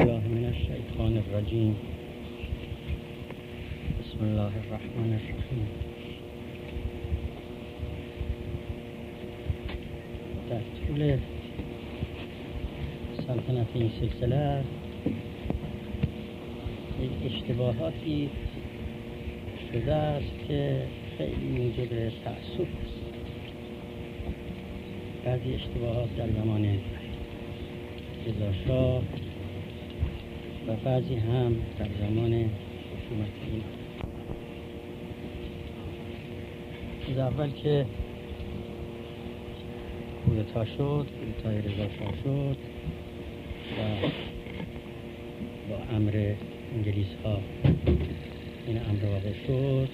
بالله من الشیطان الرجیم. بسم الله الرحمن الرحیم. در طول سلطنت این سلسله یک اشتباهاتی شده است که خیلی موجب تأسف است. بعضی اشتباهات در زمان رضا شاه و بعضی هم در زمان حکومت ایران. از اول که کودتا شد، کودتای رضا شاه شد و با امر انگلیس ها این امر واقع شد،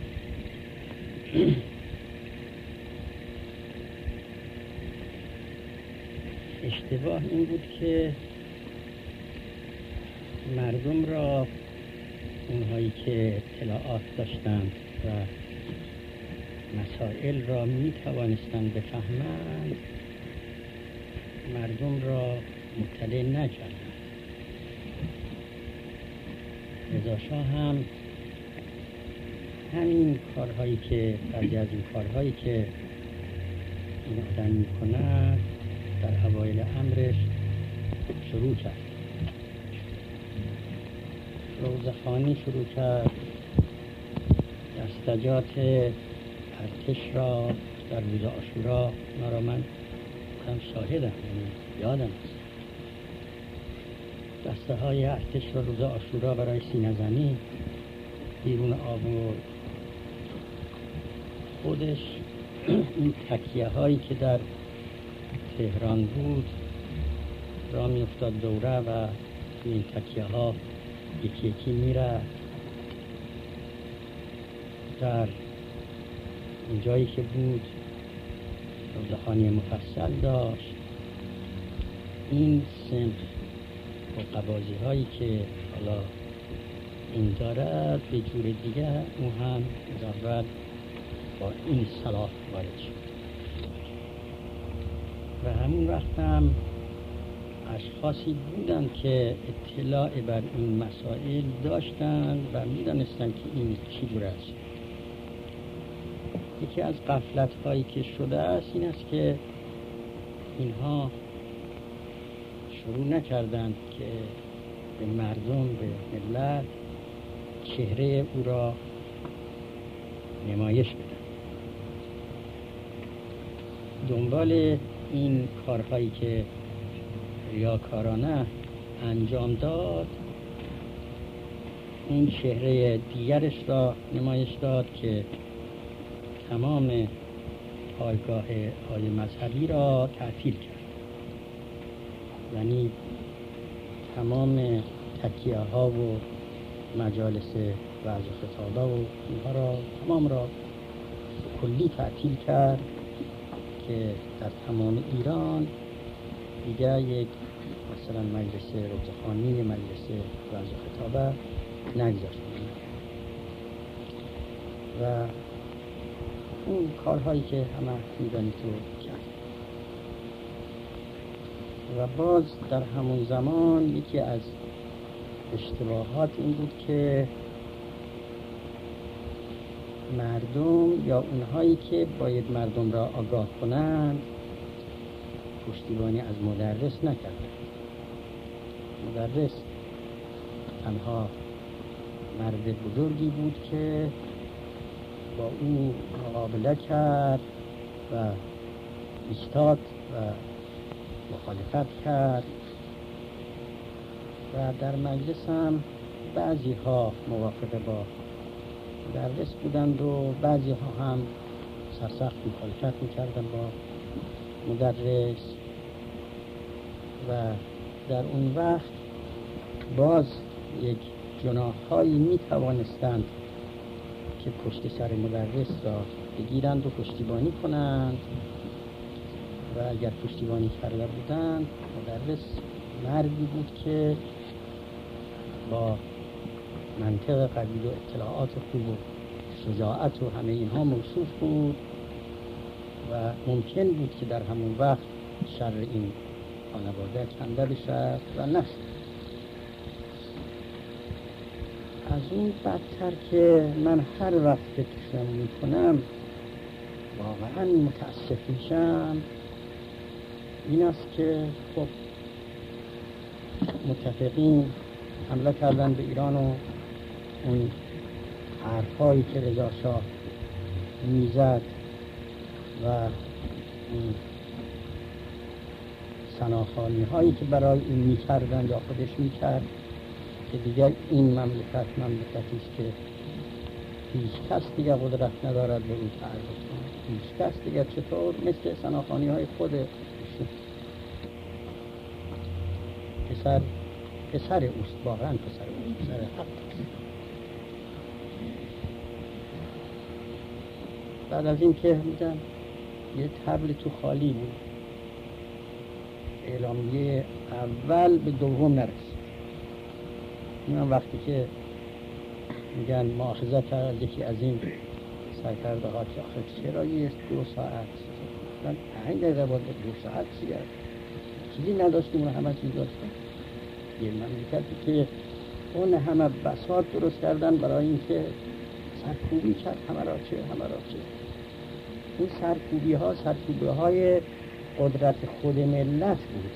اشتباه این بود که مردم را، اونهایی که اطلاعات داشتند و مسائل را می توانستند بفهمند، مردم را مطلع نکردند. رضا شاه هم همین کارهایی که بعضی از این کارهایی که این آدم می کند در اوایل امرش شروع کرد. روزخوانی شروع کرد، دستجات ارتش را در روز عاشورا، را من شاهدم، یادم است، دسته های ارتش را روز عاشورا برای سینه زنی بیرون آورد. خودش این تکیه هایی که در تهران بود را می افتاد دوره و این تکیه ها یکی یکی میره. در این جایی که بود روزخوانی مفصل داشت. این سنف و قباضی هایی که حالا این دارد به جور دیگه او هم اول با این صلاح وارد شد و همون وقت هم اشخاصی بودند که اطلاع بر این مسائل داشتند و می‌دانستند که این چی جور است. یکی از غفلت هایی که شده است این است که اینها شروع نکردند که به مردم، به ملت چهره او را نمایش بدن. دنبال این کارهایی که ریاکارانه انجام داد، این چهره دیگرش را نمایش داد که تمام پایگاه های مذهبی را تعطیل کرد. یعنی تمام تکیه ها و مجالس وعظ و خطابه و اینها را تمام را کلی تعطیل کرد که در تمام ایران دیگر یک مثلا مجلس روزخوانی، مجلس وعظ و خطابه نگذاشت و اون کارهایی که همه میدانید رو کرد. و باز در همون زمان یکی از اشتباهات این بود که مردم یا اونهایی که باید مردم را آگاه کنند پشتیبانی از مدرس نکردند. مدرس تنها مرد بزرگی بود که با او مقابله کرد و ایستاد و مخالفت کرد و در مجلس هم بعضی ها موافق با مدرس بودند و بعضی ها هم سرسخت مخالفت میکردند با مدرس و در اون وقت باز یک جناح هایی میتوانستند که پشت سر مدرس را بگیرند و پشتیبانی کنند و اگر پشتیبانی کرده بودند، مدرس مردی بود که با منطق قوی و اطلاعات خوب و شجاعت و همه اینها موصوف بود و ممکن بود که در همون وقت شر این خانواده کنده بشد و نشد. از اون بدتر که من هر وقت فکرشم میکنم واقعا متاسف میشم این است که خب متفقین حمله کردن به ایران و اون حرفایی که رضا شاه میزد و اون سناخوانی هایی که برای این میکردن یا خودش میکرد که دیگر این مملکتی است که هیچ کس دیگر قدرت ندارد به این تعرض کنه. هیچ کس دیگر چطور مثل سناخوانی های خود پسر اوست، واقعا پسر حق. بعد از این که میگن یه تبل تو خالی بود، اعلامیه اول به دوم نرسید. من وقتی که میگن مؤاخذت از یکی از این سرکرده ها که آخر چرا یه 2 ساعت من 5 دقیقه باید 2 ساعت چیزی نداشتیم و همه چیز داشتیم. یه مملکتی که اون همه بساط درست کردن برای اینکه سرکوبی کرد همه را چه این سرکوبی های قدرت خود ملت بود.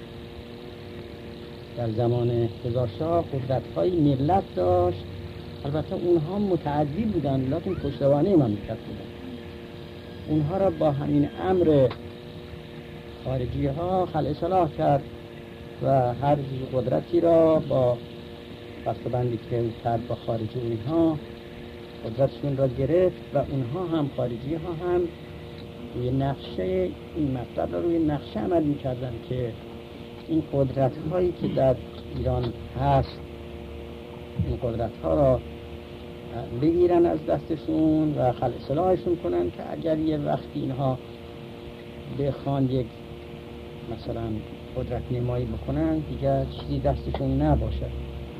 در زمان رضا شاه قدرت های ملت داشت، البته اونها متعدی بودن لیکن پشتوانه مملکت بودن. اونها را با همین امر خارجی ها خلع اصلاح کرد و هر قدرتی را با بسته‌بندی که کرد با خارجی اونها قدرتشون را گرفت و اونها هم خارجی ها هم روی نقشه این مطلب را روی نقشه عمل می‌کردن که این قدرت هایی که در ایران هست این قدرت ها را بگیرن از دستشون و خلع اصلاحشون کنن که اگر یه وقتی اینها بخوان یک مثلا قدرت نمایی بکنن دیگر چیزی دستشون نباشه.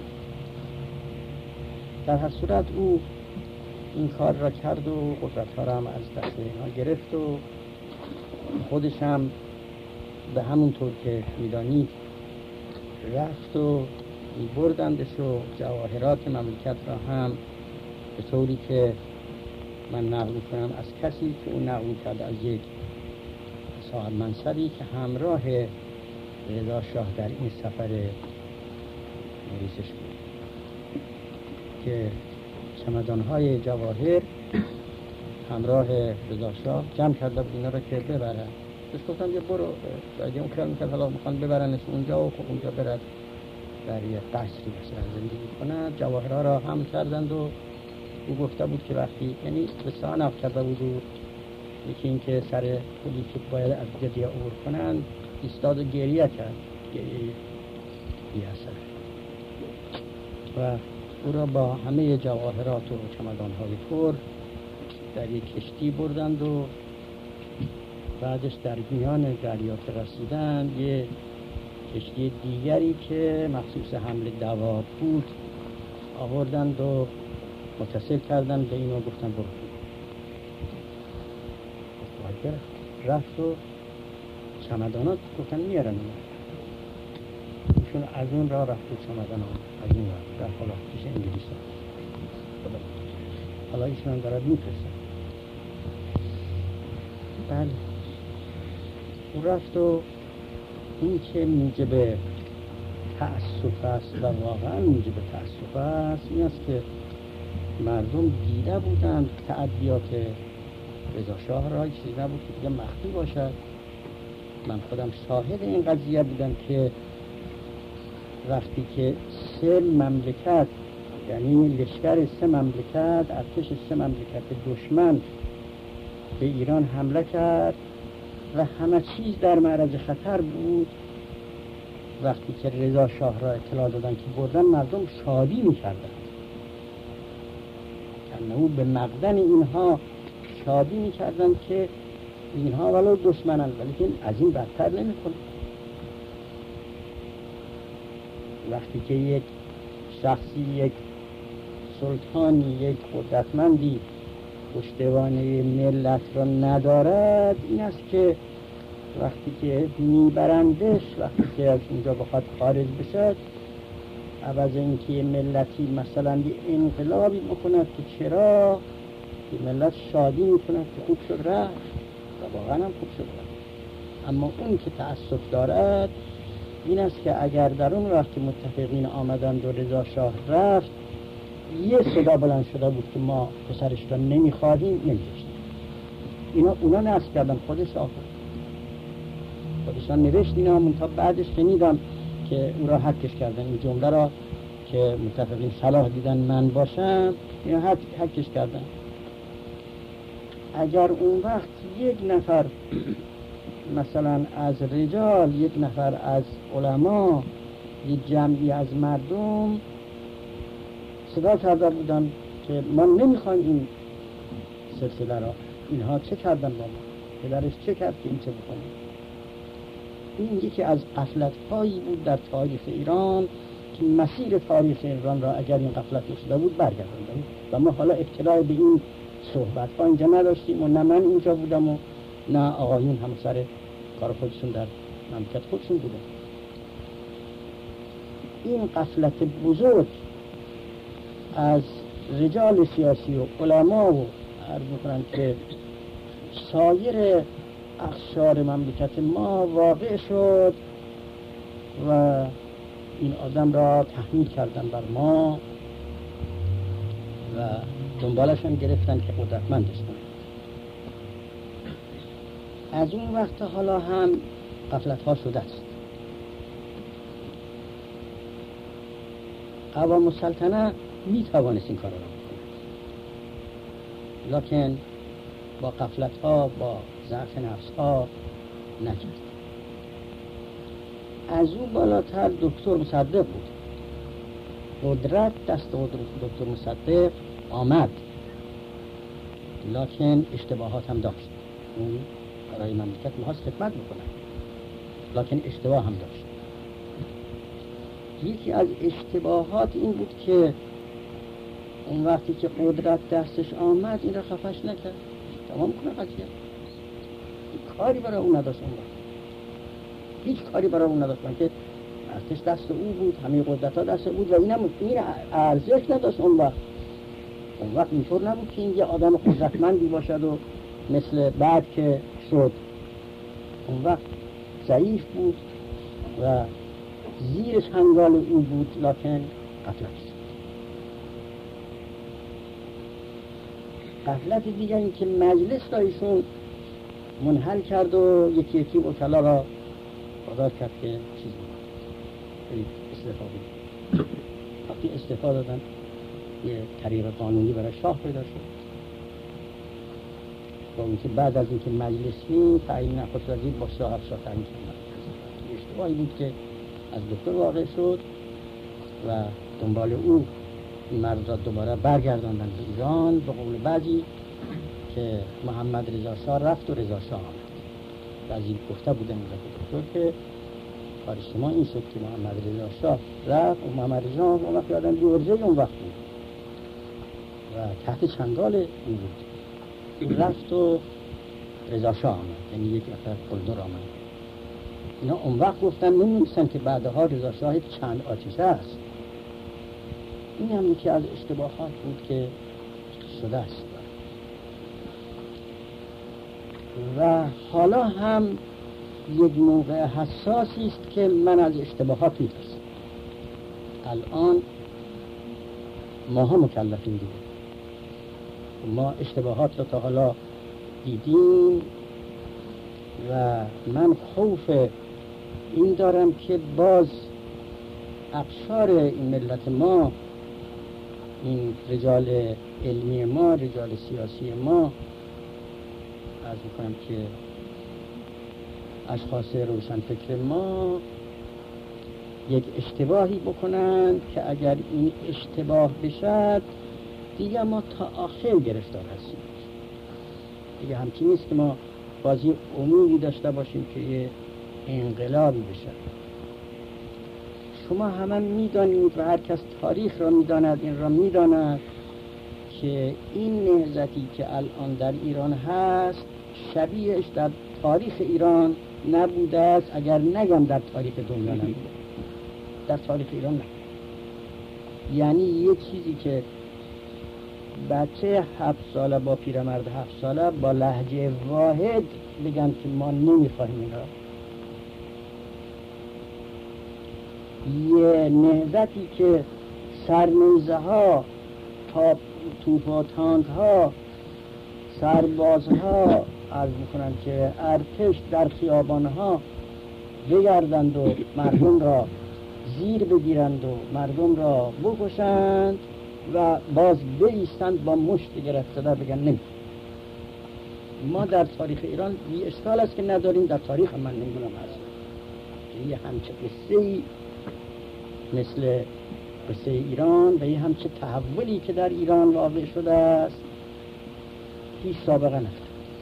در هر صورت او این کار را کرد و قدرت ها را هم از دست اینها گرفت و خودش هم به همون طور که میدانید رفت و بردندش و جواهرات مملکت را هم به طوری که من نقل کنم از کسی که اون نقل کرد از یک صاحب منصبی که همراه رضا شاه در این سفر نویسش بود که چمدان‌های جواهر همراه رضا شاه جمع کرده بود اینا را که ببرن. بهش گفتم یه برو اگه اون کار میکرد حالا میخوان ببرنش اونجا و خب اونجا برد در یه قصری مثلا زندگی کنند. جواهرها را هم کردند و او گفته بود که وقتی یعنی به سانف کرده بود و یکی این که سر پولی که باید از جدیه عبور کنند ایستاد و گریه کرد، گریه بی‌اثر، و او را با همه جواهرات و چمدان‌های پر در یک کشتی بردند و بعدش در میان دریا که رسیدن یه کشتی دیگری که مخصوص حمل دواب بود آوردند و متصل کردن به اینو گفتن برو. رفت و چمدانات گفتن میارن ایشون از اون را رفت و چمدانات از اون را رفت حالا پیش انگلیس حالا ایشون دارد میفرستن. بله اون رفت و این که موجب تأسف است و واقعا موجب تأسف است این است که مردم دیده بودند تعدیات رضا شاه را چیزی نبود که دیگه مخفی باشد. من خودم شاهد این قضیه بودم که وقتی که 3 مملکت یعنی لشکر 3 مملکت ارتش 3 مملکت دشمن به ایران حمله کرد و همه چیز در معرض خطر بود، وقتی که رضا شاه را اطلاع دادن که بردن مردم شادی می‌کردند. او به مقدن اینها شادی می‌کردند که اینها ولو دشمنند ولی از این بدتر نمی‌کنند. وقتی که یک شخصی، یک سلطانی، یک قدرتمندی پشتوانه ملت را ندارد این است که وقتی که میبرندش، وقتی که از اونجا بخواد خارج بشد عوض اینکه یه ملتی مثلا یه انقلابی بکند که چرا یه ملت شادی میکند که خوب شد رفت و واقعا هم خوب شد رفت، اما اون که تأسف دارد این است که اگر در اون وقت متفقین آمدند و رضا شاه رفت یه صدا بلند شده بود که ما پسرش را نمیخواهیم، نمیذاشتیم. اونا نصب کردن، خود شاه خودشان نوشت اینا، منتها بعدش شنیدم که او را حکش کردن، این جمله را که متفقین صلاح دیدن من باشم اینا حکش کردن. اگر اون وقت یک نفر مثلا از رجال، یک نفر از علما، یک جمعی از مردم صدا کرده بودن که ما نمیخوایم این سلسله را، اینها چه کردن با ما، پدرش چه کرد که این چه بکنه. این یکی از غفلت‌هایی بود در تاریخ ایران که مسیر تاریخ ایران را اگر این غفلت شده بود برگرداند و ما حالا اطلاع به این صحبت‌ها اینجا نداشتیم و نه من اینجا بودم و نه آقایون هم سر کار خودشون در مملکت خودشون بودن. این غفلت بزرگ از رجال سیاسی و علما و عرض می‌کنم که سایر اقشار مملکت ما واقع شد و این آدم را تحمیل کردن بر ما و دنبالش هم گرفتن که قدرتمند هستن. از اون وقت حالا هم غفلت ها شده است. قوام السلطنه می توانست این کار را بکنه، لکن با غفلت ها، با ضعف نفس ها نکرد. از او بالاتر دکتر مصدق بود. قدرت دست دکتر مصدق آمد، لکن اشتباهات هم داشت. اون برای مملکت می‌خواست خدمت بکنه، لکن اشتباه هم داشت. یکی از اشتباهات این بود که اون وقتی که قدرت دستش آمد این را خفش نکرد، تمام کنه قضیه. کاری برای اون نداشت، اون وقت هیچ کاری برای اون نداشت که ارتش دست او بود، همه قدرت ها دست بود و این ارزش نداشت. اون وقت اینطور نبود که این یه آدم قدرتمندی باشد و مثل بعد که شد. اون وقت ضعیف بود و زیر چنگال او بود، لکن غفلت دیگه این که مجلس را ایشون منحل کرد و یکی یکی وکلا را آزاد کرد که چیز بود، استعفا بود. وقتی استعفا دادن یه طریق قانونی برای شاه پیدا شد، با اینکه بعد از اینکه مجلسی تعیین نخست وزیر با شاه تعیین شد. اشتباهی بود که از دکتر واقع شد و دنبال او این مرد را دوباره برگرداندن به ایران. به قول بعضی که محمد رضا شاه رفت و رضا شاه آمد. بعضی گفته بودن دکتر که کار شما این شد که محمد رضا شاه رفت و محمد رضا اون وقت آدم بیورزه اون وقت بود و تحت چنگال او بود. این رفت و رضا شاه آمد، یعنی یک نفر قلدر آمد. اینا اون وقت گفتن نمی‌دونستن که بعدها رضا شاه چند آتیشه است. این هم یکی از اشتباهات بود که شده است و حالا هم یک موقع حساسی است که من از اشتباهات می‌ترسم. الان ماها مکلفیم دیگه، ما اشتباهات رو تا حالا دیدیم و من خوف این دارم که باز اقشار این ملت ما، این رجال علمی ما، رجال سیاسی ما، عرض میکنم که اشخاص روشنفکر ما یک اشتباهی بکنند که اگر این اشتباه بشد دیگه ما تا آخر گرفتار هستیم. دیگه همچین نیست که ما بازی امیدی داشته باشیم که یه انقلابی بشه. شما همه میدانید و هر کس تاریخ را میداند، این را میداند که این نهضتی که الان در ایران هست شبیهش در تاریخ ایران نبوده است، اگر نگم در تاریخ دنیا نبوده، در تاریخ ایران نه. یعنی یه چیزی که بچه 7 ساله با پیرمرد 7 ساله با لهجه واحد بگن که ما نمیخوایم اینا. یه نهضتی که سرنیزه ها، توپ و تانک ها، سربازها عرض میکنن که ارتش در خیابان ها بگردند و مردم را زیر بگیرند و مردم را بکشند و باز بایستند با مشت گرفته در بگن نمی. ما در تاریخ ایران یه اشکال است که نداریم، در تاریخ من نمیدونم هست یه همچه قصه‌ای مثل قصه ایران و یه همچه تحولی که در ایران واقع شده است هیچ سابقه نداره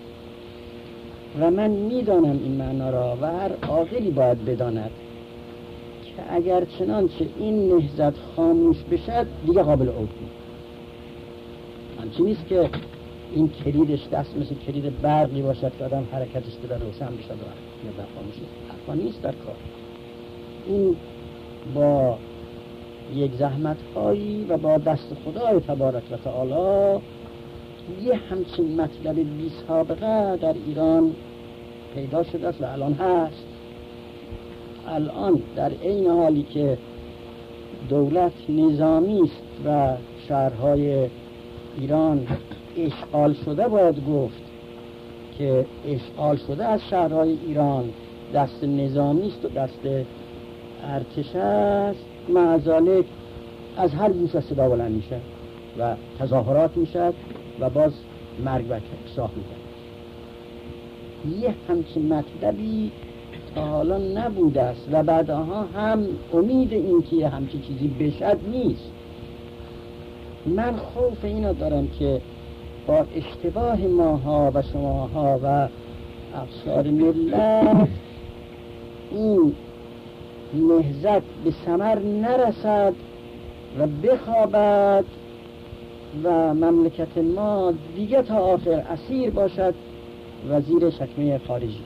و من میدانم این معنا را و هر عاقلی باید بداند که اگر چنانچه این نهضت خاموش بشد دیگه قابل عود نیست. همچین نیست که این کلیدش دست مثل کلید برقی باشد که آدم حرکتش بده روشن بشد و خاموش حرفا نیست در کار. این با یک زحمت هایی و با دست خدای تبارک و تعالی یه همچین مطلب بی سابقه در ایران پیدا شده است و الان هست. الان در این حالی که دولت نظامی است و شهرهای ایران اشغال شده، باید گفت که اشغال شده از شهرهای ایران دست نظامی است و دست ارتش است، معذالک از هر گوشه صدا بلند میشه و تظاهرات میشه و باز مرگ و کشتار میشه. یه همچین مطلبی تا حالا نبوده است و بعدها هم امید این که یه همچین چیزی بشد نیست. من خوف اینو دارم که با اشتباه ماها و شماها و افسار ملت این نهضت به ثمر نرسد و بخوابد و مملکت ما دیگه تا آخر اسیر باشد و زیر شکمه خارجی.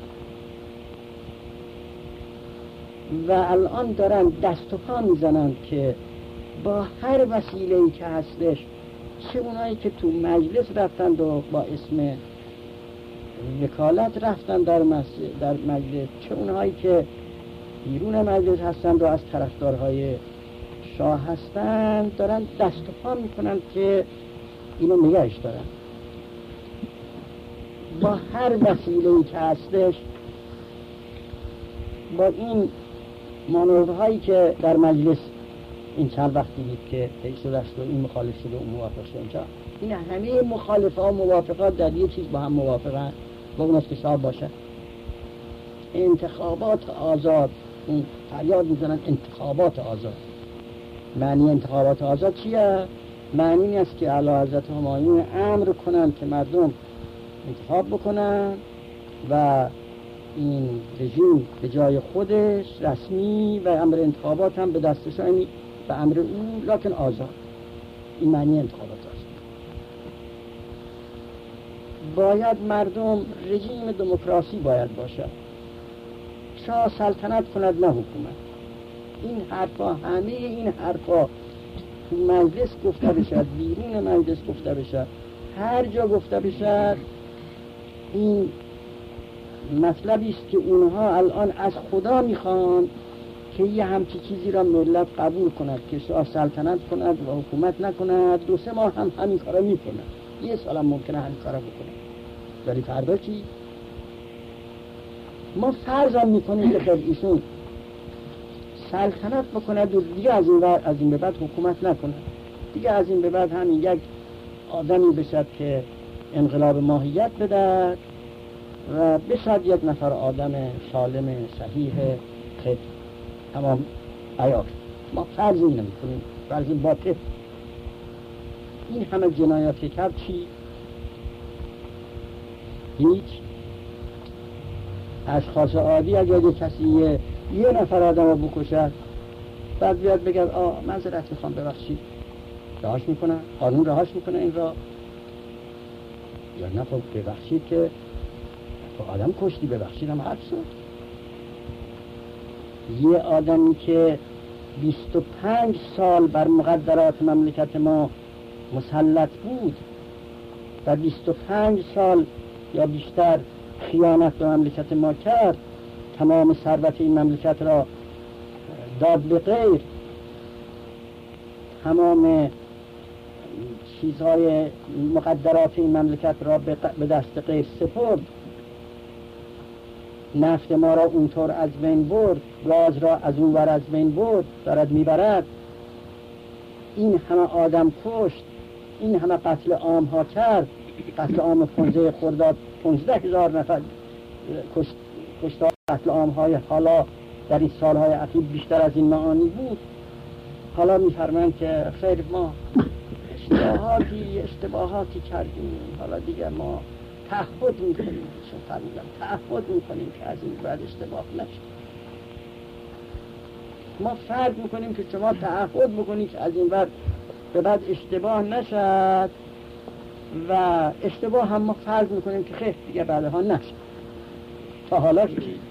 و الان دارن دست و پا میزنند که با هر وسیله‌ای که هستش، چه اونایی که تو مجلس رفتند و با اسم وکالت رفتند در مجلس، چه اونایی که بیرون مجلس هستند و از طرفدارهای شاه هستند، دارن دست و پا میکنند که اینو نگهش دارن با هر وسیله‌ای که هستش. با این مانورهایی که در مجلس این چند وقت دیدید که طی شده است و این مخالف شده و اون موافق شده، اینجا این همه مخالفه ها موافقات در یه چیز با هم موافقن، با اون است که شاه باشه. انتخابات آزاد، اون فریاد میزنن انتخابات آزاد. معنی انتخابات آزاد چیه؟ معنی این است که اعلی حضرت همایون امر کنن که مردم انتخاب بکنن و این رژیم به جای خودش رسمی و امر انتخابات هم به دستشانی و امر او لکن آزاد. این معنی انتخابات است. باید مردم رژیم دموکراسی باید باشد، شاه سلطنت کند نه حکومت. این حرفا، همه این حرفا تو مجلس گفته بشد، بیرون مجلس گفته بشد، هر جا گفته بشد، این مطلبی است که اونها الان از خدا میخوان که یه همچی چیزی را ملت قبول کند که شاه سلطنت کند و حکومت نکند. 2-3 ماه هم همین کارا میکنه، یه سال هم ممکنه همین کارا بکنه. ولی فردا چی؟ ما فرض هم میکنیم که ایشون سلطنت بکند و دیگه از این به بعد حکومت نکنه، دیگه از این به بعد همین یک آدمی بشد که انقلاب ماهیت بده و بشد یک نفر آدم سالم صحیح که تمام عیار. ما فرض این نمیکنیم، فرض باطل. این همه جنایات که کرد چی؟ هیچ. اشخاص عادی اگر یه کسی یه نفر آدم رو بکشد، بعد بیاد بگه معذرت میخوام ببخشید، رهاش میکنه، قانون رهاش میکنه این را، یا نه خب ببخشید که تو آدم کشتی، ببخشید هم حد شد. یه آدمی که 25 سال بر مقدرات مملکت ما مسلط بود و 25 سال یا بیشتر خیانت به مملکت ما کرد، تمام ثروت این مملکت را داد به غیر، تمام چیزهای مقدرات این مملکت را به دست غیر سپرد، نفت ما را اونطور از بین برد، گاز را از اون ور از بین برد، دارد میبرد. این همه آدم کشت، این همه قتل عام ها کرد، قتل عام 15 خرداد 15,000 نفر کشت، قتل عام های حالا در این سالهای اخیر بیشتر از این معانی بود. حالا میفرمایند که خیر ما اشتباهاتی کردیم، حالا دیگه ما تعهد میکنیم، چون فرمودم تعهد میکنیم که از این بعد اشتباه نشد. ما فرض میکنیم که شما تعهد بکنید که از این بعد اشتباه نشد و اشتباه هم ما فرض میکنیم که خیر دیگه بعدها نشد. تا حالا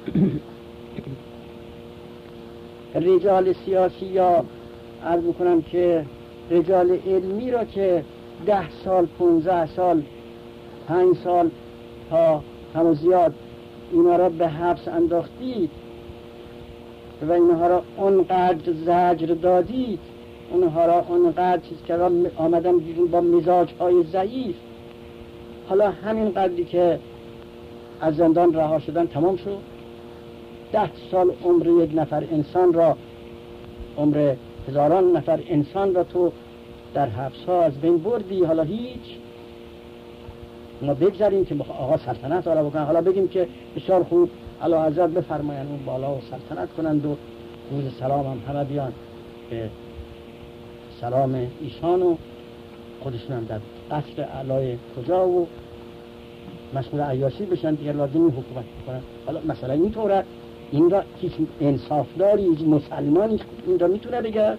رجال سیاسی یا عرض میکنم که رجال علمی را که 10 سال 15 سال 5 سال تا هم زیاد اینا را به حبس انداختید و اینها را اونقدر زجر دادید، اونها را اونقدر چیز که آمدن بیرون با مزاجهای ضعیف، حالا همین قدری که از زندان رها شدن تمام شد. 10 سال عمر یک نفر انسان را، عمر هزاران نفر انسان را تو در حبس ها از بین بردی. حالا هیچ، ما بگذاریم که آقا سلطنت را بکنن، حالا بگیم که بسیار خوب اعلیحضرت بفرمایند اون بالا و سلطنت کنند و روز سلام هم همه بیان به سلام ایشان و خودشون هم در قصر اعلای کجا و مشغول عیاشی بشن، دیگر لازم حکومت کنن. حالا مثلا اینطوره، این را هیچ انصافداری، هیچ مسلمانی این را میتونه بگه؟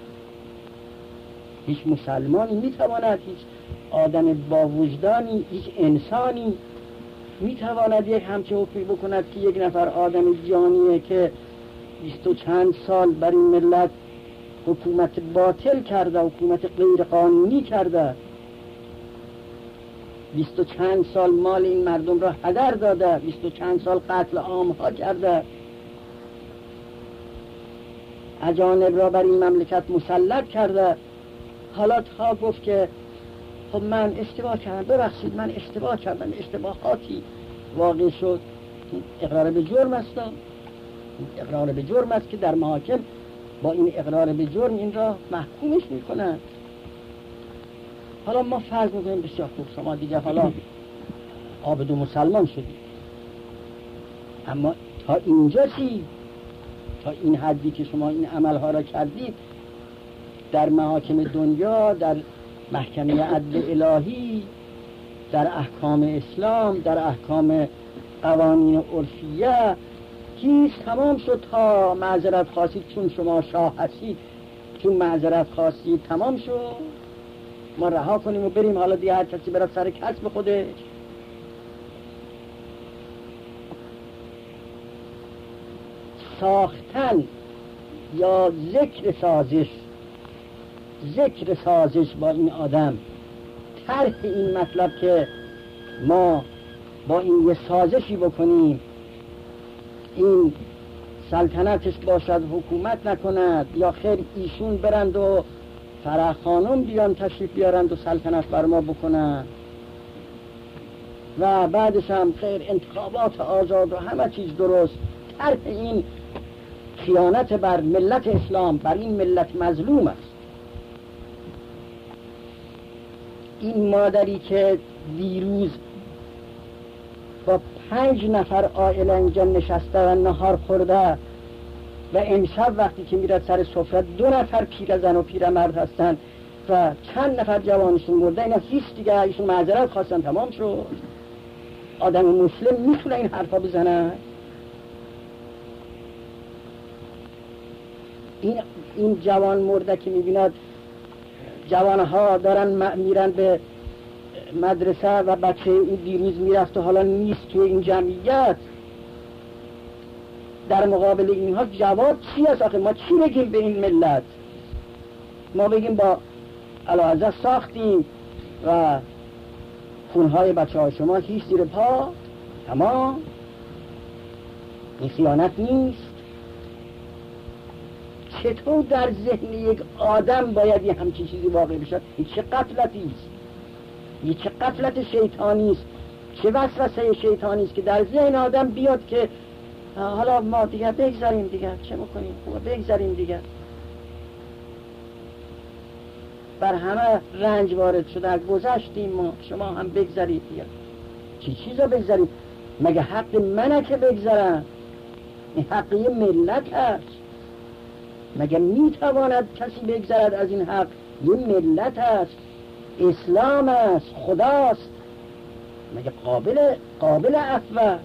هیچ مسلمانی میتواند، هیچ آدم با وجدانی، هیچ انسانی میتواند یک همچه حکمی بکند که یک نفر آدم جانیه که 20 و چند سال بر این ملت حکومت باطل کرده، حکومت غیر قانونی کرده، 20 و چند سال مال این مردم را هدر داده، 20 و چند سال قتل عام ها کرده، اجانب را بر این مملکت مسلط کرده. حالا تا گفت که خب من اشتباه کردم، ببخشید من اشتباه کردم، اشتباهاتی واقع شد، اقرار به جرم است. اقرار به جرم است که در محاکم با این اقرار به جرم این را محکومش میکنند. حالا ما فرض میکنیم بسیار خوب شما دیگه حالا عابد و مسلمان شدید، اما تا اینجا چی؟ تا این حدی که شما این عملها را کردید در محاکم دنیا، در محکمه عدل الهی، در احکام اسلام، در احکام قوانین عرفیه، هیچ تمام شد تا معذرت خواستید چون شما شاه هستید، چون معذرت خواستید تمام شد، ما رها کنیم و بریم حالا دیگه هر کسی برای سر کسب خودش. ساختن یا ذکر سازش با این آدم، طرح این مطلب که ما با این یه سازشی بکنیم، این سلطنتش باشد حکومت نکند، یا خیر ایشون برند و فرح خانم بیان تشریف بیارند و سلطنت بر ما بکنند و بعدش هم خیر انتخابات آزاد و همه چیز درست. طرح این خیانت بر ملت اسلام، بر این ملت مظلوم است. این مادری که دیروز با 5 نفر عائله اینجا نشسته و نهار خورده و امشب وقتی که میرد سر سفره 2 نفر پیرزن و پیرمرد هستن و چند نفر جوانشون مرده، اینا هیچ دیگه ایشون معذرت خواستن تمام شد. آدم مسلم میتونه این حرفا بزنه؟ این جوان مرده که میبیند جوانها دارن میرن به مدرسه و بچه این دیروز میرفت و حالا نیست توی این جمعیت، در مقابل اینها جواب چی است؟ آخه ما چی بگیم به این ملت؟ ما بگیم با اعلیحضرت ساختیم و خونهای بچه های شما هیچ زیر پا، تمام، این خیانت نیست؟ چطور در ذهن یک آدم باید یه همچین چیزی واقع بشد؟ این چه غفلتی است؟ این چه غفلت شیطانی است؟ چه وسوسه شیطانی است که در ذهن آدم بیاد که حالا ما دیگه بگذاریم، دیگه چه میکنیم؟ خوبه بگذاریم دیگه. بر همه رنج وارد شده، گذشتیم ما، شما هم بگذارید دیگه. چی چیزا بگذارید؟ مگه حق منه که بگذارم؟ این حق یه ملت هست. مگه میتواند کسی بگذارد از این حق؟ یه ملت هست، اسلام است، خداست. مگه قابل عفو است؟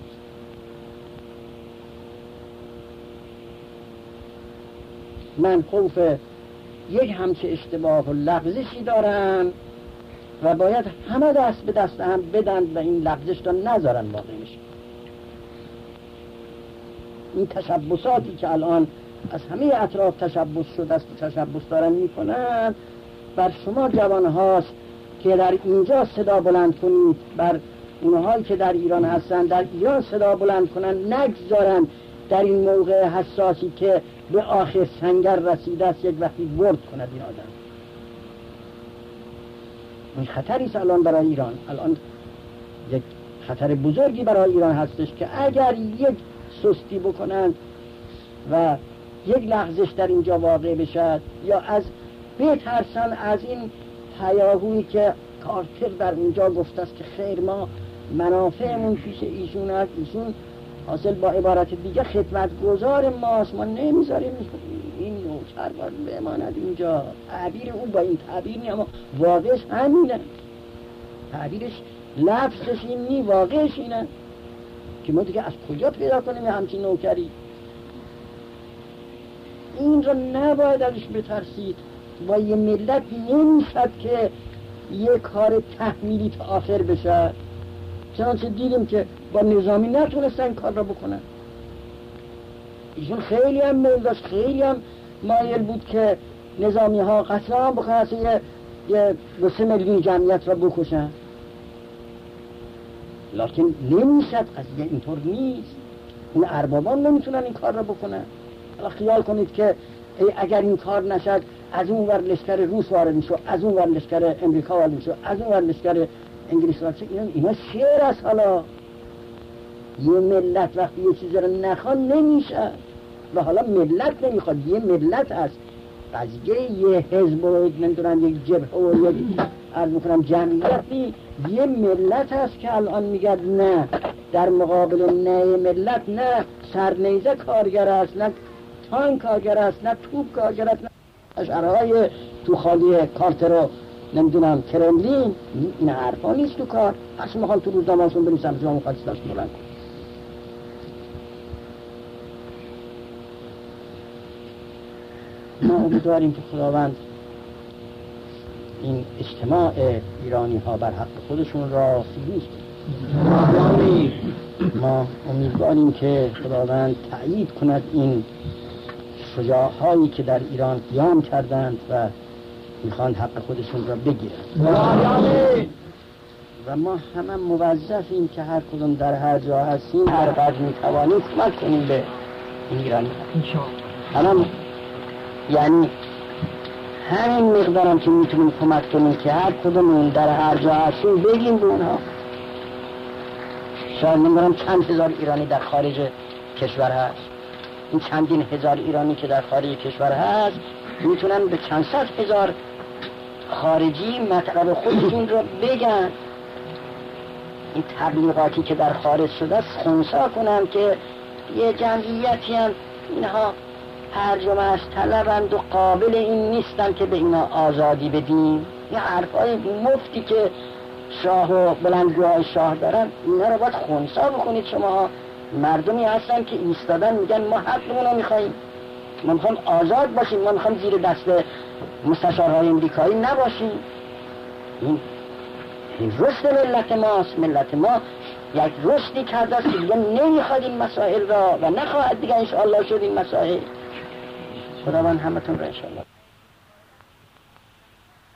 من خوف یک همچه اشتباه و لغزشی دارم و باید همه دست به دست هم بدند و این لغزش را نذارن واقع میشه. این تشبساتی که الان از همه اطراف تشبس شده است و تشبس دارن میکنن، بر شما جوان هاست که در اینجا صدا بلند کنید، بر اونهایی که در ایران هستن در ایران صدا بلند کنن، نگذارن در این موقع حساسی که به آخر سنگر رسیده است یک وقتی ورد کند این آدم. این خطری است الان برای ایران، الان یک خطر بزرگی برای ایران هستش که اگر یک سستی بکنن و یک لغزش در اینجا واقع بشد یا از بترسن از این هیاهویی که کارتر در اینجا گفته است که خیر ما منافعمون پیش ایشون است، ایشون حاصل با عبارت دیگه خدمتگزار ماست، ما نمیذاریم این نوکر باید بماند اینجا. تعبیر او با این تعبیر نی، اما واقعش همینه، تعبیرش لفظش این نی، واقعش اینه که ما دیگه از کجا پیدا کنیم همچین نوکری؟ این را نباید ازش بترسید. با یه ملت نمیشد که یه کار تحمیلی تا آخر بشه. چنانچه دیدیم که با نظامی نتونستن کار را بکنن. ایشون خیلی هم میل داشت، خیلی هم مایل بود که نظامی ها قتل عام بکنن، یه 2-3 میلیون جمعیت را بکشن، لکن نمیشد. قضیه اینطور نیست. اون اربابان نمیتونن این کار را بکنن. حالا خیال کنید که اگر این کار نشد، از اون ور لشکر روس وارد میشه، از اون ور لشکر امریکا وارد میشه، از اون ور لشکر انگلیس وارد میشه. اینا شعر است. حالا یه ملت وقتی یه چیزی رو نخواد نمیشه، و حالا ملت نمیخواد، یه ملت هست. قضیه یه حزب و نمیدونم یک جبهه و یک عرض میکنم جمعیتی، یه ملت هست که الان میگه نه، در مقابل نه ملت نه سرنیزه کارگر است، نه تانک کارگر است، نه توپ کارگر است، نه اشعارهای تو خالی کارتر رو نمیدونم کرملین، این حرفا نیست تو کار. هرچی میخوام تو روزنامه‌هاشون بنویسم شما مخواستش بلند. ما امیدواریم که خداوند این اجتماع ایرانی ها بر حق خودشون را فیروز کنه. ما امیدواریم که خداوند تأیید کند این شجاع‌هایی که در ایران قیام کردند و میخوان حق خودشون را بگیرند. و ما همه موظفیم که هر کدوم در هر جا هستیم هر قدر میتوانیم کمک کنیم به این ایرانی ها. یعنی همین مقدارم که میتونیم کمک کنیم که هر کدومون در هر جا هستیم بگیم به اونها. شاید نمیدونم چند هزار ایرانی در خارج کشور هست، این چندین هزار ایرانی که در خارج کشور هست میتونن به چند صد هزار خارجی مطلب خودشون رو بگن. این تبلیغاتی که در خارج شده است خونسا کنن که یه جمعیتی هم اینها ترجمه از طلبند و قابل این نیستن که به اینا آزادی بدیم. این حرفای مفتی که شاه و بلندگوهای شاه دارن، اینا رو باید خونسا بکنید. شما مردمی هستن که ایستادن میگن ما حقمون رو میخواییم، ما میخوایم آزاد باشیم، ما میخوایم زیر دست مستشارهای امریکایی نباشیم. این رشد ملت ماست. ملت ما یک رشدی کرده است که دیگه نمیخواد این مسائل را و نخواهد دیگه انشاءالله شد این مسائل. خداوند همتون را انشاءالله